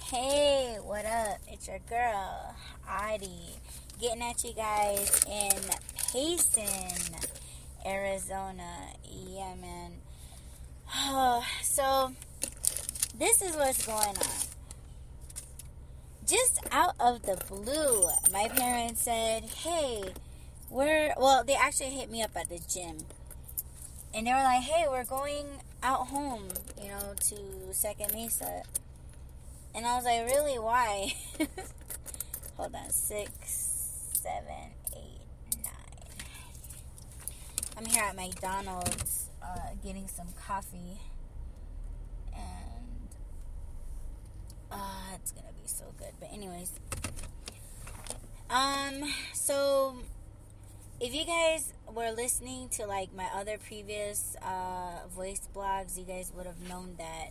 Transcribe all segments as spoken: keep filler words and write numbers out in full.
Hey, what up? It's your girl, Adi, getting at you guys in Payson, Arizona. Yeah, man. Oh, so, this is what's going on. Just out of the blue, my parents said, hey, we're, well, they actually hit me up at the gym. And they were like, hey, we're going out home, you know, to Second Mesa. And I was like, really? Why? Hold on. Six, seven, eight, nine. I'm here at McDonald's uh, getting some coffee. And uh, it's going to be so good. But anyways. Um, so if you guys were listening to like my other previous uh, voice blogs, you guys would have known that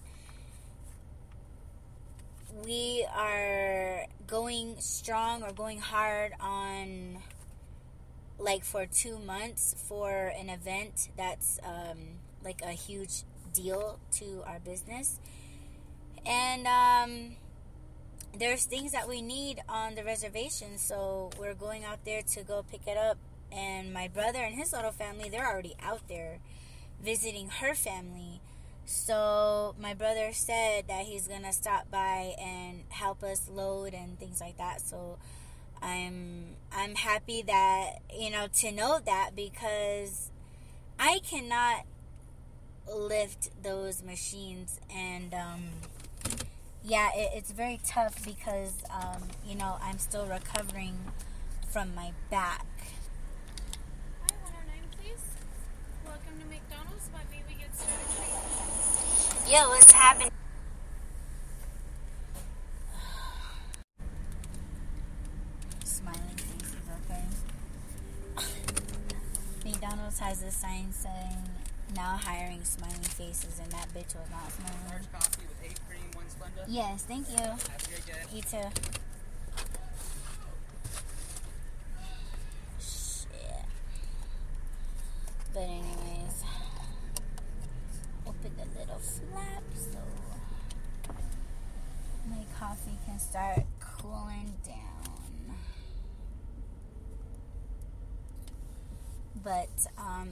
we are going strong or going hard on like for two months for an event that's um, like a huge deal to our business. And um, there's things that we need on the reservation, so we're going out there to go pick it up. And my brother and his little family, they're already out there visiting her family. So my brother said that he's gonna stop by and help us load and things like that. So I'm I'm happy that, you know, to know that, because I cannot lift those machines. And um, yeah, it, it's very tough because um, you know, I'm still recovering from my back. Hi, one oh nine, please. Welcome to McDonald's. What may we get started for you? Yo, what's happening? Smiling faces, okay? McDonald's has a sign saying, now hiring smiling faces, and that bitch was not smiling. Large coffee with eight cream, one Splenda. Yes, thank you. Have a great day. You too. Shit. But anyways, open the little flap so my coffee can start cooling down. But um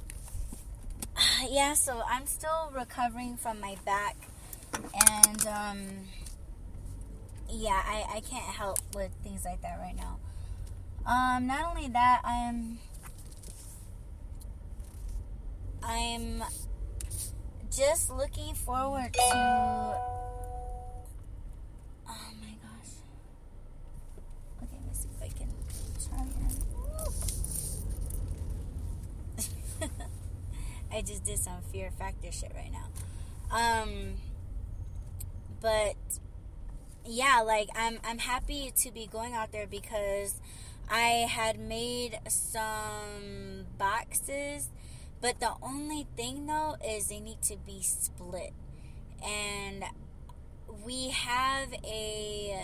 yeah, so I'm still recovering from my back, and um yeah, I, I can't help with things like that right now. Um not only that, I'm I'm just looking forward to, oh my gosh. Okay, let me see if I can try and I just did some Fear Factor shit right now. Um but yeah, like I'm I'm happy to be going out there because I had made some boxes. But the only thing, though, is they need to be split. And we have a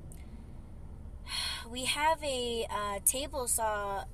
we have a uh, table saw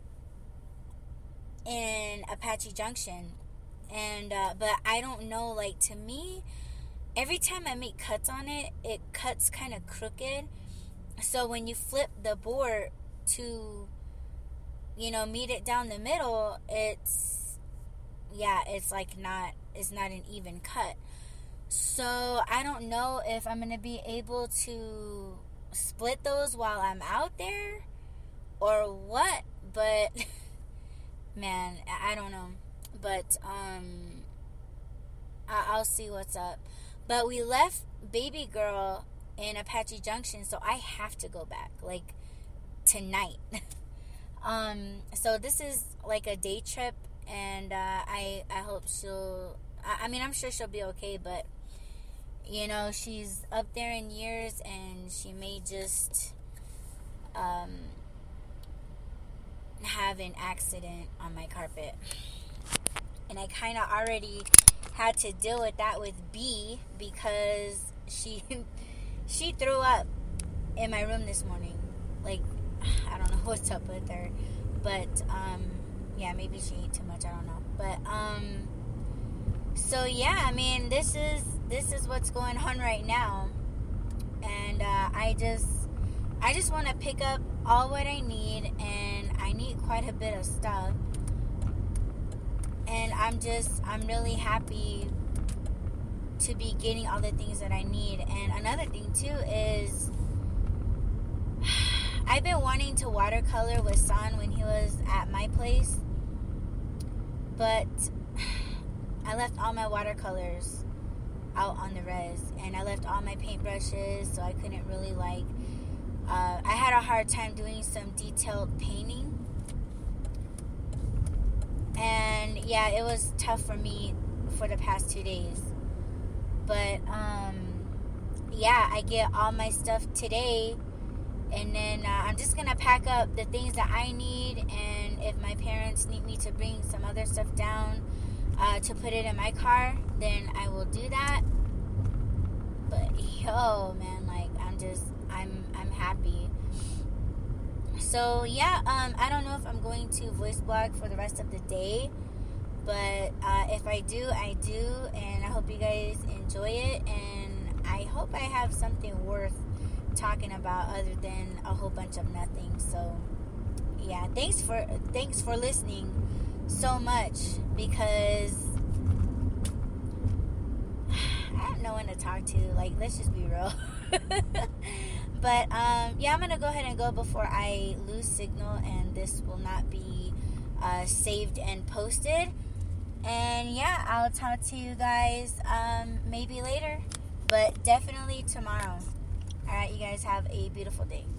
in Apache Junction, and uh, but I don't know. Like, to me, every time I make cuts on it, it cuts kind of crooked. So when you flip the board to, you know, meet it down the middle, it's yeah, it's like not, it's not an even cut. So I don't know if I'm going to be able to split those while I'm out there or what, but man, I don't know. But um, I- I'll see what's up. But we left baby girl in Apache Junction, so I have to go back, like, tonight. um, so this is like a day trip. And uh, I I hope she'll, I, I mean, I'm sure she'll be okay, but, you know, she's up there in years, and she may just um, have an accident on my carpet. And I kind of already had to deal with that with B, because she, she threw up in my room this morning. Like, I don't know what's up with her, but, um... yeah, maybe she ate too much, I don't know. But, um, so yeah, I mean, this is, this is what's going on right now. and uh, I just I just want to pick up all what I need, and I need quite a bit of stuff. And I'm just, I'm really happy to be getting all the things that I need. And another thing too is, I've been wanting to watercolor with San when he was at my place, but I left all my watercolors out on the res, and I left all my paintbrushes, so I couldn't really like, uh, I had a hard time doing some detailed painting. And yeah, it was tough for me for the past two days. But um, yeah, I get all my stuff today, and then uh, I'm just gonna pack up the things that I need. And if my parents need me to bring some other stuff down uh, to put it in my car, then I will do that. But yo, man, like I'm just, I'm, I'm happy. So yeah, um, I don't know if I'm going to voice blog for the rest of the day, but uh, if I do, I do, and I hope you guys enjoy it, and I hope I have something worth talking about other than a whole bunch of nothing. So yeah, thanks for thanks for listening so much, because I have no one to talk to. Like, let's just be real. But um, yeah, I'm gonna go ahead and go before I lose signal, and this will not be uh, saved and posted. And yeah, I'll talk to you guys um, maybe later, but definitely tomorrow. All right, you guys have a beautiful day.